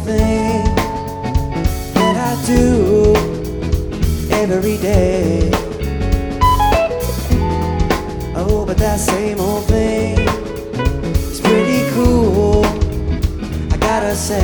thing that I do every day. Oh, but that same old thing is pretty cool, I gotta say.